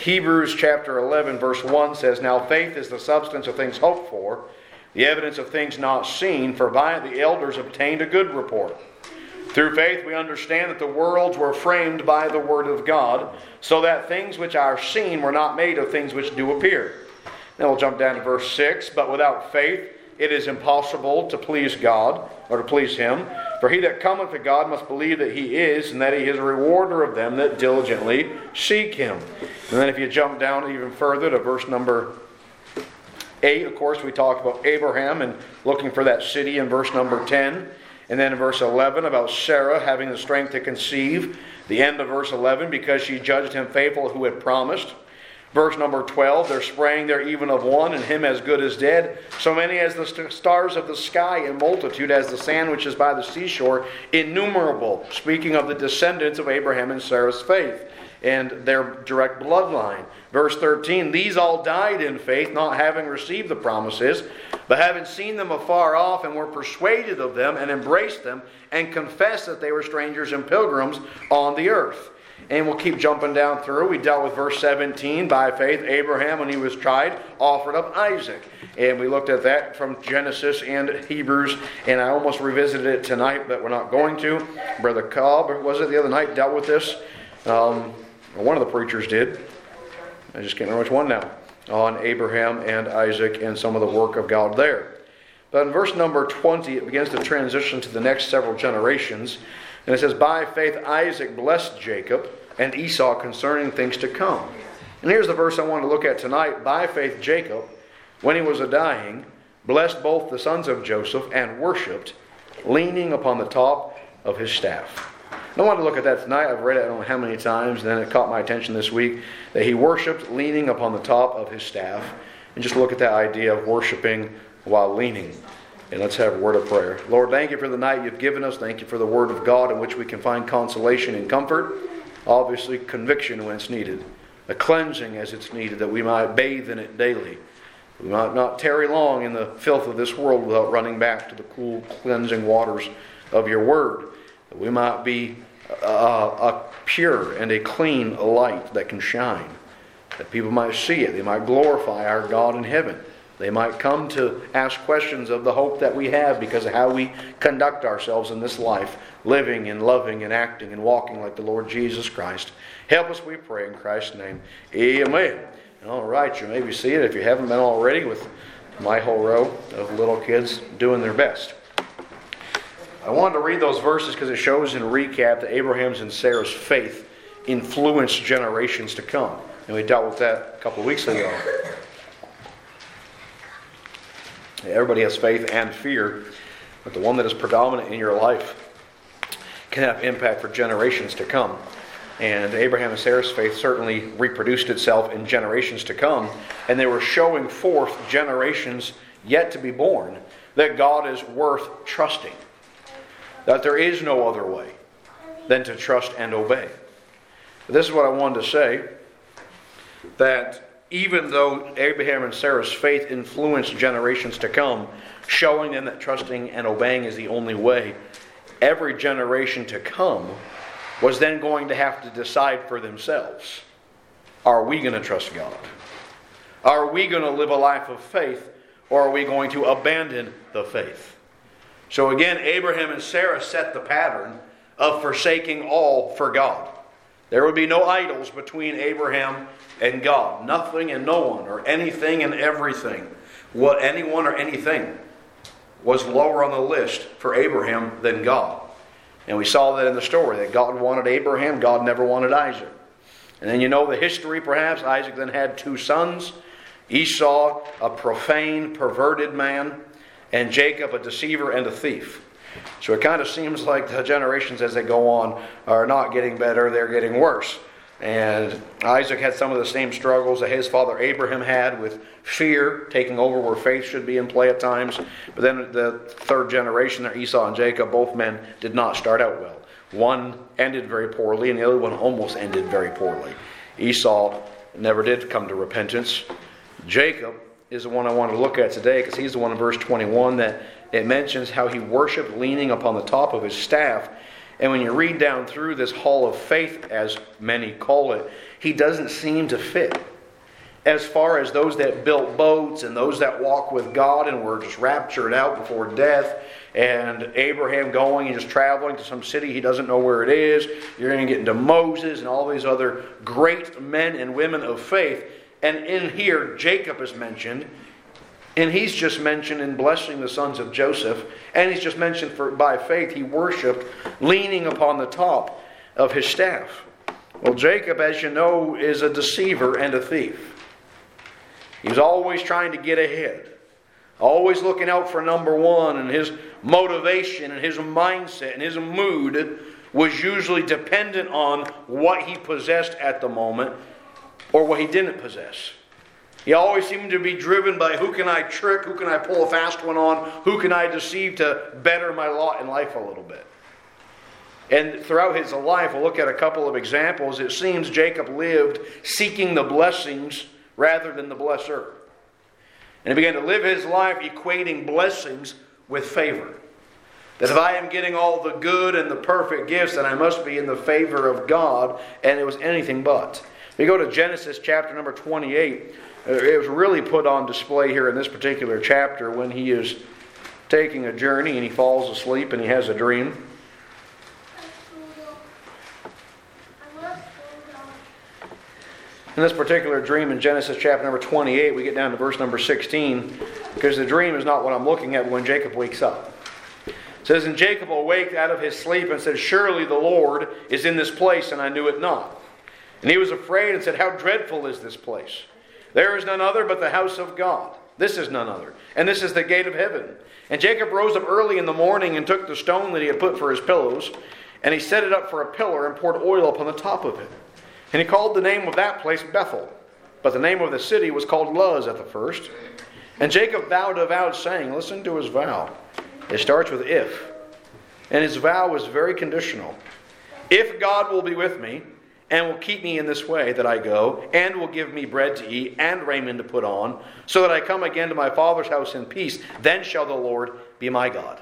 Hebrews chapter 11 verse 1 says, "Now faith is the substance of things hoped for, the evidence of things not seen, for by it the elders obtained a good report. Through faith we understand that the worlds were framed by the word of God, so that things which are seen were not made of things which do appear." Then we'll jump down to verse 6. "But without faith it is impossible to please God," or to please Him. "For he that cometh to God must believe that He is, and that He is a rewarder of them that diligently seek Him." And then if you jump down even further to verse number 8, of course, we talked about Abraham and looking for that city in verse number 10. And then in verse 11 about Sarah having the strength to conceive. The end of verse 11, because she judged him faithful who had promised. Verse number 12, "There sprang there even of one, and him as good as dead, so many as the stars of the sky in multitude, as the sand which is by the seashore, innumerable." Speaking of the descendants of Abraham and Sarah's faith and their direct bloodline. Verse 13, "These all died in faith, not having received the promises, but having seen them afar off, and were persuaded of them, and embraced them, and confessed that they were strangers and pilgrims on the earth." And we'll keep jumping down through. We dealt with verse 17. "By faith Abraham, when he was tried, offered up Isaac." And we looked at that from Genesis and Hebrews. And I almost revisited it tonight, but we're not going to. Brother Cobb, was it the other night, dealt with this? One of the preachers did. I just can't remember which one now. On Abraham and Isaac and some of the work of God there. But in verse number 20, it begins to transition to the next several generations. And it says, "By faith Isaac blessed Jacob and Esau concerning things to come." And here's the verse I want to look at tonight. "By faith Jacob, when he was a-dying, blessed both the sons of Joseph, and worshipped, leaning upon the top of his staff." I want to look at that tonight. I've read it I don't know how many times, and then it caught my attention this week that he worshipped leaning upon the top of his staff. And just look at that idea of worshiping while leaning. And let's have a word of prayer. Lord, thank you for the night you've given us. Thank you for the word of God in which we can find consolation and comfort. Obviously, conviction when it's needed. A cleansing as it's needed, that we might bathe in it daily. We might not tarry long in the filth of this world without running back to the cool, cleansing waters of your word. That we might be a pure and a clean light that can shine. That people might see it. They might glorify our God in heaven. They might come to ask questions of the hope that we have because of how we conduct ourselves in this life, living and loving and acting and walking like the Lord Jesus Christ. Help us, we pray, in Christ's name. Amen. All right, you may be seated if you haven't been already, with my whole row of little kids doing their best. I wanted to read those verses because it shows in recap that Abraham's and Sarah's faith influenced generations to come. And we dealt with that a couple of weeks ago. Everybody has faith and fear, but the one that is predominant in your life can have impact for generations to come. And Abraham and Sarah's faith certainly reproduced itself in generations to come, and they were showing forth generations yet to be born that God is worth trusting. That there is no other way than to trust and obey. But this is what I wanted to say, that even though Abraham and Sarah's faith influenced generations to come, showing them that trusting and obeying is the only way, every generation to come was then going to have to decide for themselves, are we going to trust God? Are we going to live a life of faith, or are we going to abandon the faith? So again, Abraham and Sarah set the pattern of forsaking all for God. There would be no idols between Abraham and God. Nothing and no one, or anything and everything. What anyone or anything was lower on the list for Abraham than God. And we saw that in the story, that God wanted Abraham, God never wanted Isaac. And then you know the history perhaps. Isaac then had 2 sons. Esau, a profane, perverted man, and Jacob, a deceiver and a thief. So it kind of seems like the generations as they go on are not getting better, they're getting worse. And Isaac had some of the same struggles that his father Abraham had, with fear taking over where faith should be in play at times. But then the 3rd generation there, Esau and Jacob, both men did not start out well. One ended very poorly and the other one almost ended very poorly. Esau never did come to repentance. Jacob is the one I want to look at today, because he's the one in verse 21 that it mentions how he worshipped leaning upon the top of his staff. And when you read down through this hall of faith, as many call it, he doesn't seem to fit. As far as those that built boats and those that walk with God and were just raptured out before death, and Abraham going and just traveling to some city he doesn't know where it is. You're going to get into Moses and all these other great men and women of faith. And in here, Jacob is mentioned. And he's just mentioned in blessing the sons of Joseph. And he's just mentioned by faith he worshipped leaning upon the top of his staff. Well, Jacob, as you know, is a deceiver and a thief. He's always trying to get ahead. Always looking out for number one, and his motivation and his mindset and his mood was usually dependent on what he possessed at the moment or what he didn't possess. He always seemed to be driven by who can I trick, who can I pull a fast one on, who can I deceive to better my lot in life a little bit. And throughout his life, we'll look at a couple of examples. It seems Jacob lived seeking the blessings rather than the blesser. And he began to live his life equating blessings with favor. That if I am getting all the good and the perfect gifts, then I must be in the favor of God. And it was anything but. We go to Genesis chapter number 28. It was really put on display here in this particular chapter when he is taking a journey and he falls asleep and he has a dream. In this particular dream in Genesis chapter number 28, we get down to verse number 16, because the dream is not what I'm looking at when Jacob wakes up. It says, "And Jacob awaked out of his sleep and said, Surely the Lord is in this place, and I knew it not. And he was afraid and said, How dreadful is this place! There is none other but the house of God. This is none other. And this is the gate of heaven. And Jacob rose up early in the morning and took the stone that he had put for his pillows, and he set it up for a pillar and poured oil upon the top of it. And he called the name of that place Bethel. But the name of the city was called Luz at the first. And Jacob vowed a vow, saying," listen to his vow. It starts with if. And his vow was very conditional. "If God will be with me, and will keep me in this way that I go, and will give me bread to eat, and raiment to put on, so that I come again to my father's house in peace, then shall the Lord be my God."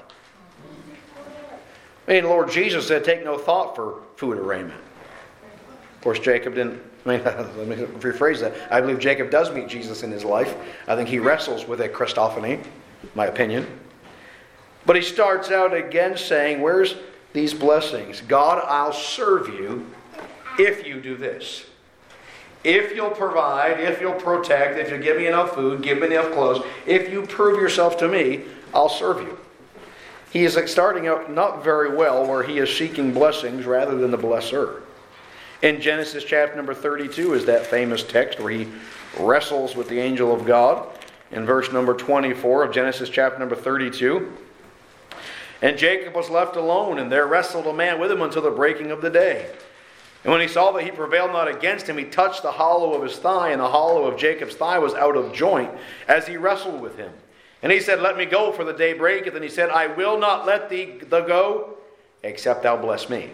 I mean, the Lord Jesus said, take no thought for food or raiment. Of course, Jacob didn't, let me rephrase that. I believe Jacob does meet Jesus in his life. I think he wrestles with a Christophany, my opinion. But he starts out again saying, where's these blessings? God, I'll serve you if you do this. If you'll provide, if you'll protect, if you give me enough food, give me enough clothes, if you prove yourself to me, I'll serve you. He is starting out not very well where he is seeking blessings rather than the blesser. In Genesis chapter number 32 is that famous text where he wrestles with the angel of God. In verse number 24 of Genesis chapter number 32. "And Jacob was left alone, and there wrestled a man with him until the breaking of the day. And when he saw that he prevailed not against him, he touched the hollow of his thigh, and the hollow of Jacob's thigh was out of joint, as he wrestled with him. And he said, Let me go, for the day breaketh. And he said, I will not let thee go, except thou bless me.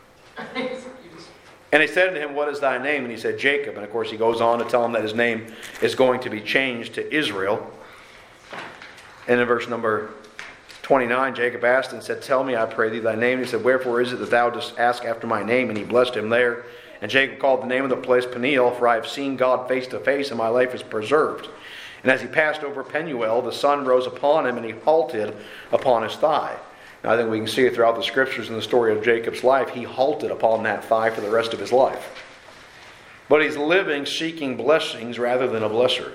And he said to him, What is thy name? And he said, Jacob. And of course he goes on to tell him that his name is going to be changed to Israel. And in verse number 29, Jacob asked and said, Tell me, I pray thee, thy name. And he said, Wherefore is it that thou dost ask after my name? And he blessed him there. And Jacob called the name of the place Peniel, for I have seen God face to face, and my life is preserved. And as he passed over Penuel, the sun rose upon him, and he halted upon his thigh. Now, I think we can see it throughout the scriptures in the story of Jacob's life. He halted upon that thigh for the rest of his life. But he's living seeking blessings rather than a blesser.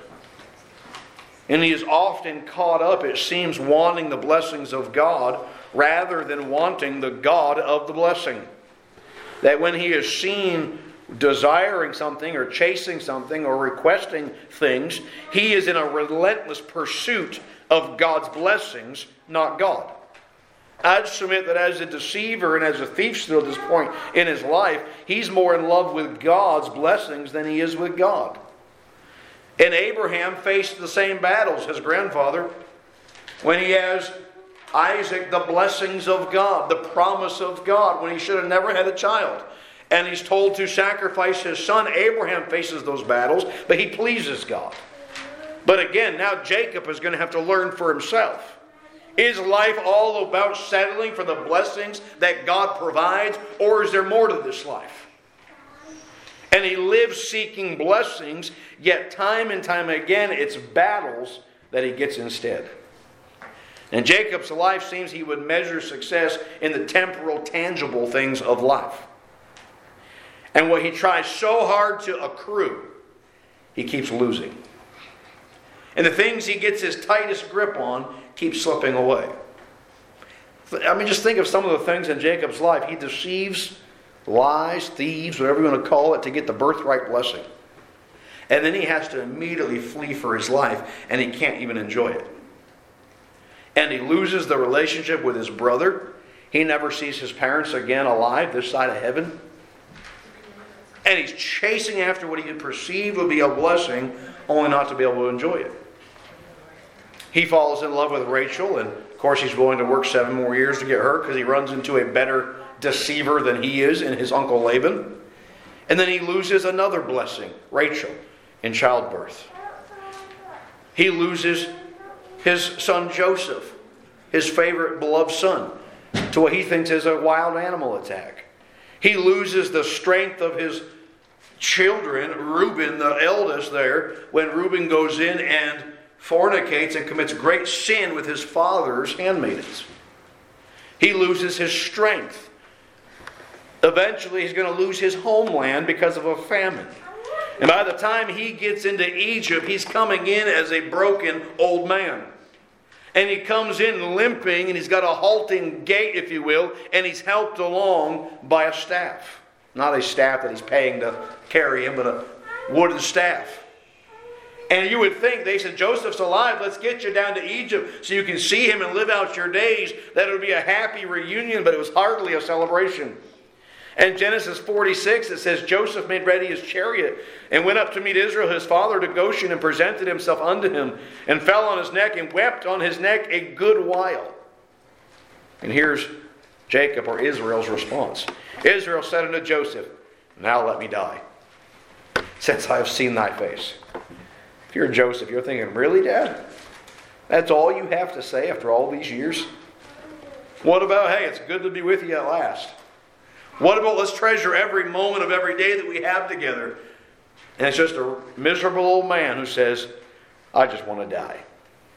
And he is often caught up, it seems, wanting the blessings of God rather than wanting the God of the blessing. That when he is seen desiring something or chasing something or requesting things, he is in a relentless pursuit of God's blessings, not God. I'd submit that as a deceiver and as a thief still at this point in his life, he's more in love with God's blessings than he is with God. And Abraham faced the same battles, his grandfather, when he has Isaac, the blessings of God, the promise of God, when he should have never had a child. And he's told to sacrifice his son. Abraham faces those battles, but he pleases God. But again, now Jacob is going to have to learn for himself. Is life all about settling for the blessings that God provides, or is there more to this life? And he lives seeking blessings, yet time and time again it's battles that he gets instead. In Jacob's life seems he would measure success in the temporal, tangible things of life. And what he tries so hard to accrue, he keeps losing. And the things he gets his tightest grip on keep slipping away. I mean, just think of some of the things in Jacob's life. He deceives, lies, thieves, whatever you want to call it, to get the birthright blessing. And then he has to immediately flee for his life, and he can't even enjoy it. And he loses the relationship with his brother. He never sees his parents again alive this side of heaven. And he's chasing after what he perceived would be a blessing, only not to be able to enjoy it. He falls in love with Rachel, and of course he's willing to work 7 more years to get her because he runs into a better deceiver than he is in his uncle Laban. And then he loses another blessing, Rachel, in childbirth. He loses his son Joseph, his favorite beloved son, to what he thinks is a wild animal attack. He loses the strength of his children, Reuben, the eldest there, when Reuben goes in and fornicates and commits great sin with his father's handmaidens. He loses his strength. Eventually he's going to lose his homeland because of a famine. And by the time he gets into Egypt, he's coming in as a broken old man. And he comes in limping, and he's got a halting gait, if you will, and he's helped along by a staff. Not a staff that he's paying to carry him, but a wooden staff. And you would think, they said, Joseph's alive, let's get you down to Egypt so you can see him and live out your days. That it would be a happy reunion, but it was hardly a celebration. And Genesis 46, it says, Joseph made ready his chariot and went up to meet Israel, his father, to Goshen, and presented himself unto him, and fell on his neck and wept on his neck a good while. And here's Jacob, or Israel's response. Israel said unto Joseph, now let me die, since I have seen thy face. If you're Joseph, you're thinking, really, Dad? That's all you have to say after all these years? What about, hey, it's good to be with you at last? What about let's treasure every moment of every day that we have together? And it's just a miserable old man who says, I just want to die.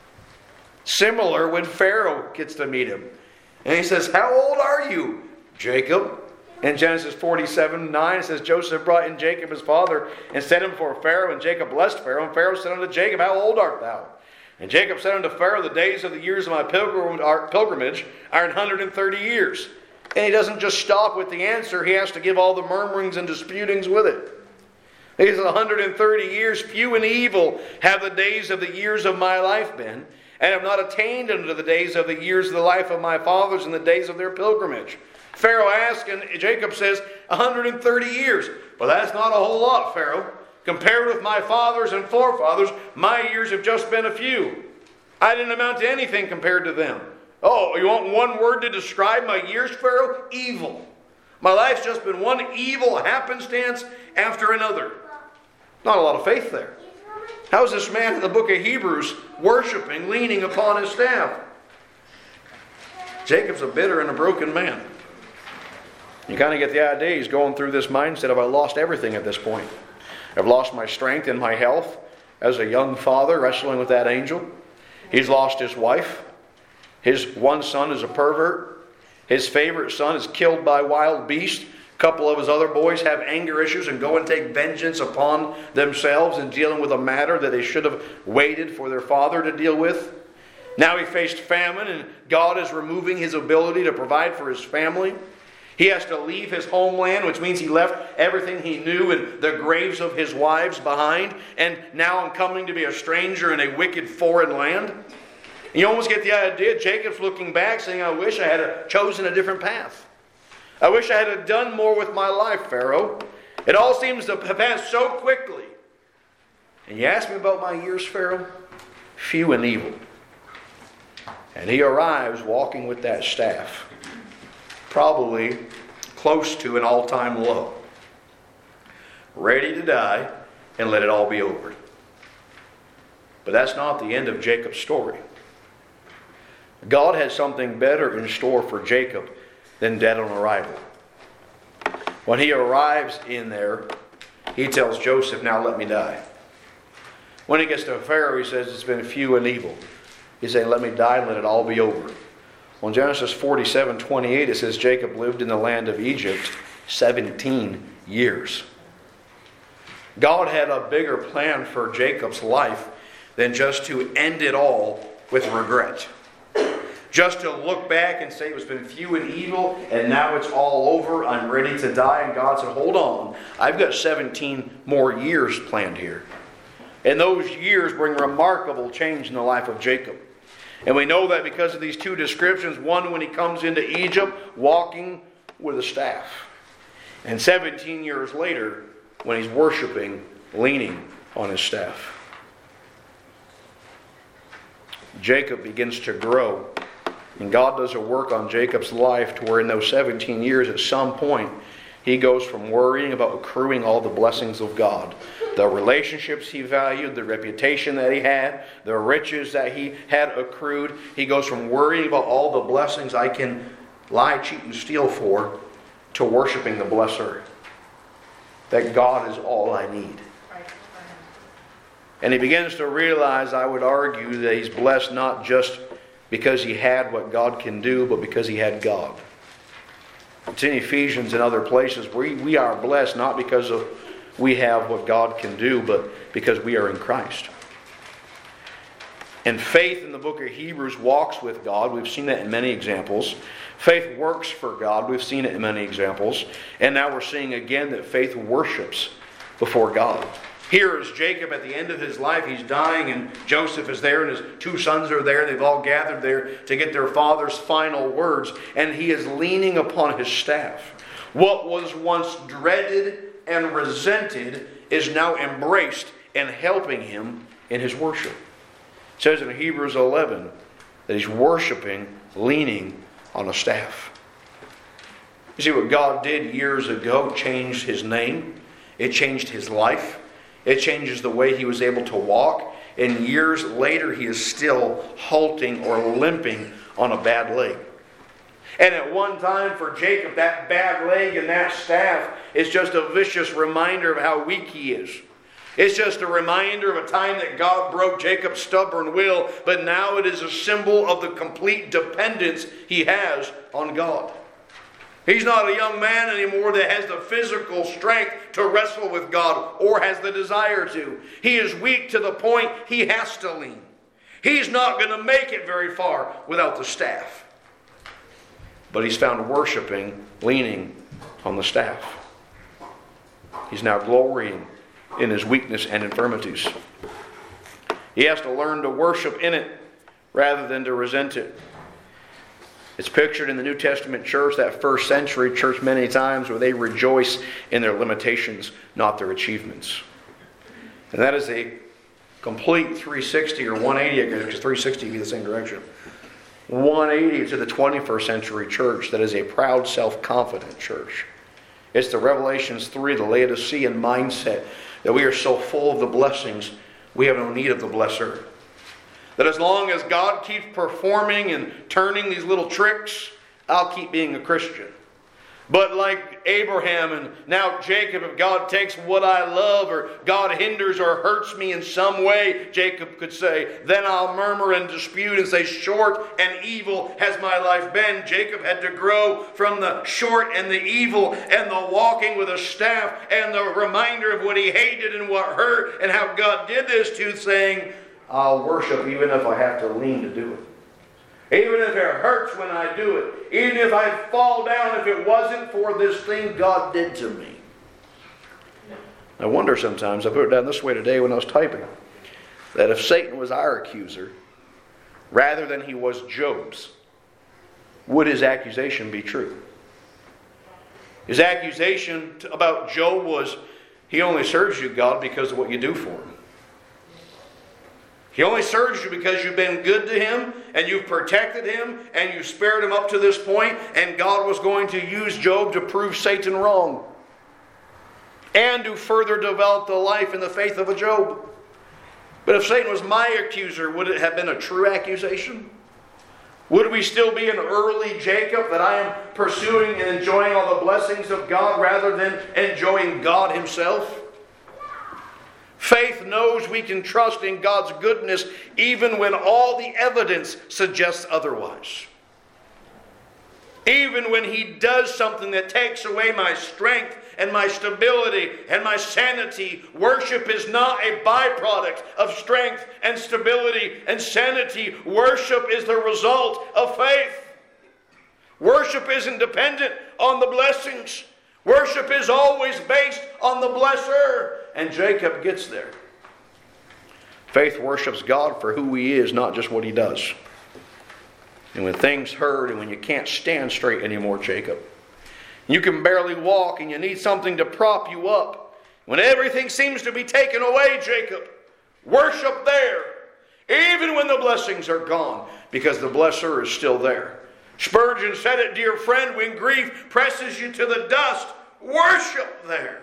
Similar when Pharaoh gets to meet him. And he says, how old are you, Jacob? In Genesis 47:9, it says, Joseph brought in Jacob his father and set him before Pharaoh, and Jacob blessed Pharaoh. And Pharaoh said unto Jacob, how old art thou? And Jacob said unto Pharaoh, the days of the years of my pilgrimage are 130 years. And he doesn't just stop with the answer. He has to give all the murmurings and disputings with it. He says, 130 years, few and evil have the days of the years of my life been, and have not attained unto the days of the years of the life of my fathers and the days of their pilgrimage. Pharaoh asks, and Jacob says, 130 years. Well, that's not a whole lot, Pharaoh. Compared with my fathers and forefathers, my years have just been a few. I didn't amount to anything compared to them. Oh, you want one word to describe my years, Pharaoh? Evil. My life's just been one evil happenstance after another. Not a lot of faith there. How is this man in the book of Hebrews worshiping, leaning upon his staff? Jacob's a bitter and a broken man. You kind of get the idea. He's going through this mindset of, I lost everything at this point. I've lost my strength and my health as a young father wrestling with that angel. He's lost his wife. His one son is a pervert. His favorite son is killed by wild beasts. A couple of his other boys have anger issues and go and take vengeance upon themselves in dealing with a matter that they should have waited for their father to deal with. Now he faced famine, and God is removing his ability to provide for his family. He has to leave his homeland, which means he left everything he knew and the graves of his wives behind. And now I'm coming to be a stranger in a wicked foreign land. And you almost get the idea, Jacob's looking back saying, I wish I had chosen a different path. I wish I had done more with my life, Pharaoh. It all seems to have passed so quickly. And you ask me about my years, Pharaoh? Few and evil. And he arrives walking with that staff. Probably close to an all-time low. Ready to die and let it all be over. But that's not the end of Jacob's story. God had something better in store for Jacob than dead on arrival. When he arrives in there, he tells Joseph, now let me die. When he gets to Pharaoh, he says, it's been few and evil. He's saying, let me die and let it all be over. On Genesis 47:28, it says, Jacob lived in the land of Egypt 17 years. God had a bigger plan for Jacob's life than just to end it all with regret. Just to look back and say it's been few and evil and now it's all over, I'm ready to die. And God said, hold on, I've got 17 more years planned here. And those years bring remarkable change in the life of Jacob. And we know that because of these two descriptions. One, when he comes into Egypt walking with a staff. And 17 years later, when he's worshiping, leaning on his staff. Jacob begins to grow. And God does a work on Jacob's life to where in those 17 years, at some point, he goes from worrying about accruing all the blessings of God, the relationships he valued, the reputation that he had, the riches that he had accrued. He goes from worrying about all the blessings I can lie, cheat, and steal for, to worshiping the blesser. That God is all I need. And he begins to realize, I would argue, that he's blessed not just because he had what God can do, but because he had God. It's in Ephesians and other places where we are blessed not because of we have what God can do, but because we are in Christ. And faith in the book of Hebrews walks with God. We've seen that in many examples. Faith works for God. We've seen it in many examples. And now we're seeing again that faith worships before God. Here is Jacob at the end of his life. He's dying and Joseph is there and his two sons are there. They've all gathered there to get their father's final words. And he is leaning upon his staff. What was once dreaded and resented is now embraced and helping him in his worship. It says in Hebrews 11 that he's worshiping, leaning on a staff. You see, what God did years ago changed his name. It changed his life. It changes the way he was able to walk. And years later, he is still halting or limping on a bad leg. And at one time for Jacob, that bad leg and that staff is just a vicious reminder of how weak he is. It's just a reminder of a time that God broke Jacob's stubborn will, but now it is a symbol of the complete dependence he has on God. He's not a young man anymore that has the physical strength to wrestle with God or has the desire to. He is weak to the point he has to lean. He's not going to make it very far without the staff. But he's found worshiping, leaning on the staff. He's now glorying in his weakness and infirmities. He has to learn to worship in it rather than to resent it. It's pictured in the New Testament church, that first century church many times, where they rejoice in their limitations, not their achievements. And that is a complete 360 or 180, because 360 would be the same direction. 180 to the 21st century church that is a proud, self-confident church. It's the Revelations 3, the Laodicean mindset, that we are so full of the blessings, we have no need of the blesser. That as long as God keeps performing and turning these little tricks, I'll keep being a Christian. But like Abraham and now Jacob, if God takes what I love or God hinders or hurts me in some way, Jacob could say, then I'll murmur and dispute and say, short and evil has my life been. Jacob had to grow from the short and the evil and the walking with a staff and the reminder of what he hated and what hurt and how God did this to, saying, I'll worship even if I have to lean to do it. Even if it hurts when I do it. Even if I fall down if it wasn't for this thing God did to me. I wonder sometimes, I put it down this way today when I was typing, that if Satan was our accuser, rather than he was Job's, would his accusation be true? His accusation about Job was, he only serves you, God, because of what you do for him. He only serves you because you've been good to him and you've protected him and you spared him up to this point, and God was going to use Job to prove Satan wrong and to further develop the life and the faith of a Job. But if Satan was my accuser, would it have been a true accusation? Would we still be an early Jacob, that I am pursuing and enjoying all the blessings of God rather than enjoying God Himself? Faith knows we can trust in God's goodness even when all the evidence suggests otherwise. Even when He does something that takes away my strength and my stability and my sanity, worship is not a byproduct of strength and stability and sanity. Worship is the result of faith. Worship isn't dependent on the blessings. Worship is always based on the blesser. And Jacob gets there. Faith worships God for who He is, not just what He does. And when things hurt and when you can't stand straight anymore, Jacob, you can barely walk and you need something to prop you up, when everything seems to be taken away, Jacob, worship there, even when the blessings are gone, because the blesser is still there. Spurgeon said it, dear friend, when grief presses you to the dust, worship there.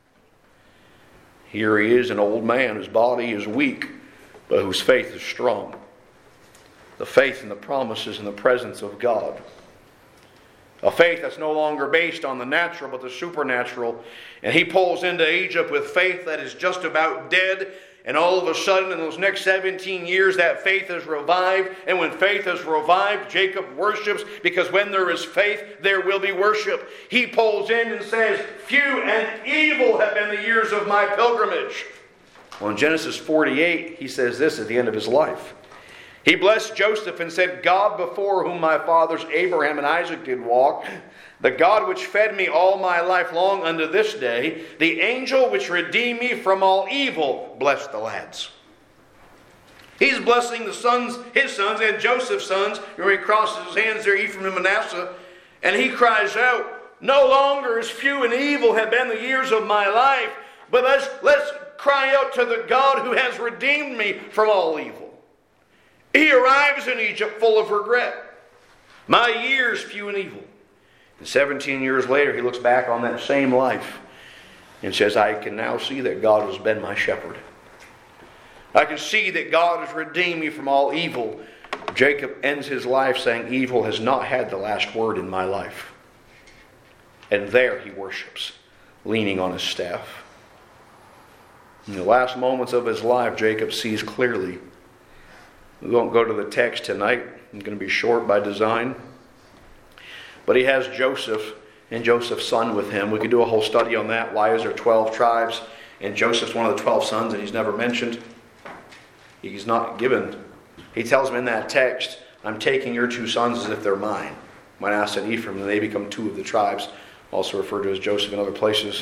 Here he is, an old man whose body is weak, but whose faith is strong. The faith in the promises and the presence of God. A faith that's no longer based on the natural but the supernatural. And he pulls into Egypt with faith that is just about dead. And all of a sudden in those next 17 years that faith is revived. And when faith is revived, Jacob worships, because when there is faith, there will be worship. He pulls in and says, few and evil have been the years of my pilgrimage. Well, in Genesis 48, he says this at the end of his life. He blessed Joseph and said, God before whom my fathers Abraham and Isaac did walk, the God which fed me all my life long unto this day, the angel which redeemed me from all evil, bless the lads. He's blessing the sons, his sons, and Joseph's sons. When he crosses his hands there, Ephraim and Manasseh, and he cries out, no longer as few and evil have been the years of my life, but let's cry out to the God who has redeemed me from all evil. He arrives in Egypt full of regret. My years few and evil. And 17 years later, he looks back on that same life and says, I can now see that God has been my shepherd. I can see that God has redeemed me from all evil. Jacob ends his life saying, evil has not had the last word in my life. And there he worships, leaning on his staff. In the last moments of his life, Jacob sees clearly. We won't go to the text tonight. I'm going to be short by design. But he has Joseph and Joseph's son with him. We could do a whole study on that. Why is there 12 tribes? And Joseph's one of the 12 sons and he's never mentioned. He's not given. He tells him in that text, I'm taking your 2 sons as if they're mine. Manasseh and Ephraim, and they become 2 of the tribes. Also referred to as Joseph in other places.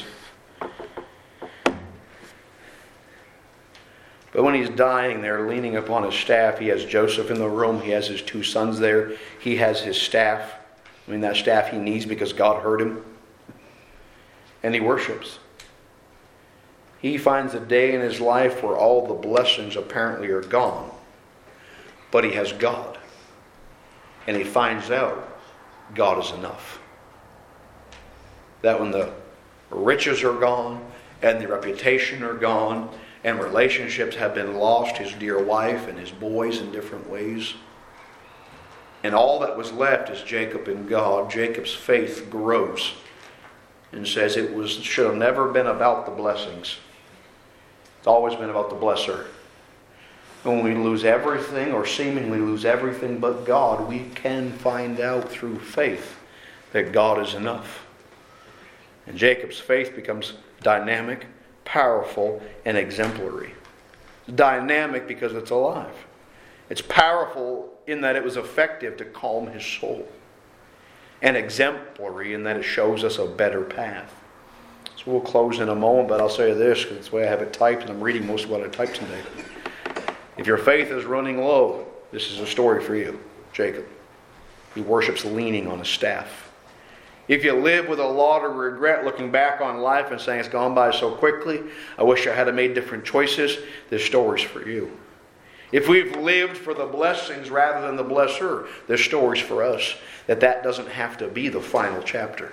But when he's dying there, leaning upon his staff, he has Joseph in the room. He has his 2 sons there. He has his staff. That staff he needs because God heard him. And he worships. He finds a day in his life where all the blessings apparently are gone. But he has God. And he finds out God is enough. That when the riches are gone and the reputation are gone, and relationships have been lost, his dear wife and his boys in different ways. And all that was left is Jacob and God. Jacob's faith grows and says should have never been about the blessings. It's always been about the blesser. When we lose everything or seemingly lose everything but God, we can find out through faith that God is enough. And Jacob's faith becomes dynamic, powerful, and exemplary. Dynamic because it's alive. It's powerful in that it was effective to calm his soul. And exemplary in that it shows us a better path. So we'll close in a moment, but I'll say this because it's the way I have it typed and I'm reading most of what I typed today. If your faith is running low, this is a story for you. Jacob. He worships leaning on his staff. If you live with a lot of regret looking back on life and saying it's gone by so quickly, I wish I had made different choices, this story's for you. If we've lived for the blessings rather than the blesser, this story's for us. That doesn't have to be the final chapter.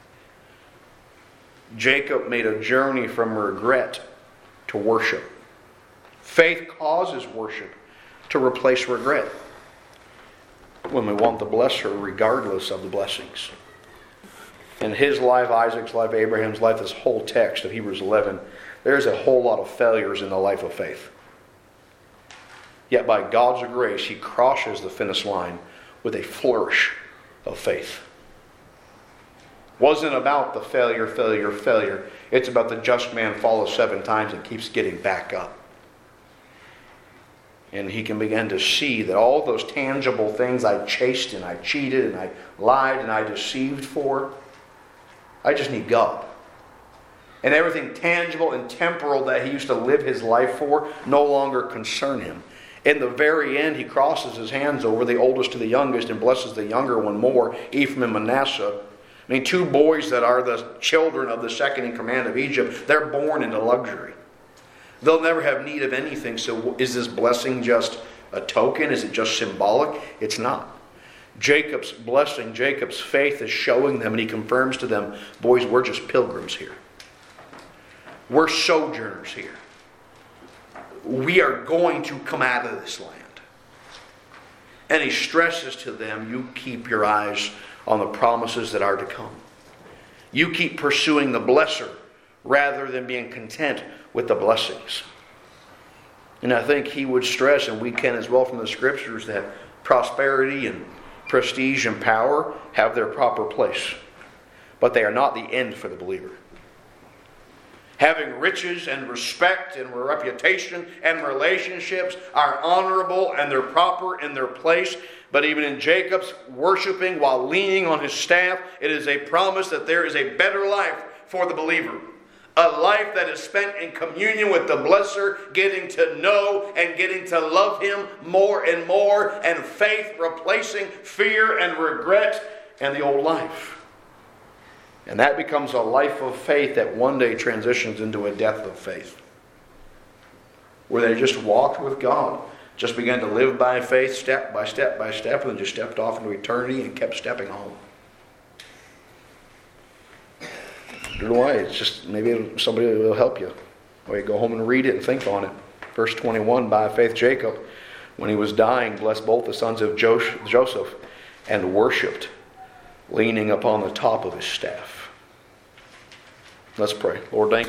Jacob made a journey from regret to worship. Faith causes worship to replace regret. when we want the blesser regardless of the blessings. In his life, Isaac's life, Abraham's life, this whole text of Hebrews 11, there's a whole lot of failures in the life of faith. Yet by God's grace, he crosses the finish line with a flourish of faith. Wasn't about the failure. It's about the just man falls 7 times and keeps getting back up. And he can begin to see that all those tangible things I chased and I cheated and I lied and I deceived for, I just need God. And everything tangible and temporal that he used to live his life for no longer concern him. In the very end, he crosses his hands over the oldest to the youngest and blesses the younger one more, Ephraim and Manasseh. I mean, 2 boys that are the children of the second in command of Egypt, they're born into luxury. They'll never have need of anything. So is this blessing just a token? Is it just symbolic? It's not. Jacob's blessing, Jacob's faith is showing them, and he confirms to them, boys, we're just pilgrims here. We're sojourners here. We are going to come out of this land. And he stresses to them, you keep your eyes on the promises that are to come. You keep pursuing the blesser rather than being content with the blessings. And I think he would stress, and we can as well from the scriptures, that prosperity and prestige and power have their proper place. But they are not the end for the believer. Having riches and respect and reputation and relationships are honorable and they're proper in their place. But even in Jacob's worshiping while leaning on his staff, it is a promise that there is a better life for the believer. A life that is spent in communion with the blesser, getting to know and getting to love him more and more, and faith replacing fear and regret and the old life. And that becomes a life of faith that one day transitions into a death of faith, where they just walked with God, just began to live by faith step by step by step, and then just stepped off into eternity and kept stepping home. I don't know why. It's just maybe somebody will help you. Or you go home and read it and think on it. Verse 21, by faith Jacob, when he was dying, blessed both the sons of Joseph and worshipped, leaning upon the top of his staff. Let's pray. Lord, thank you.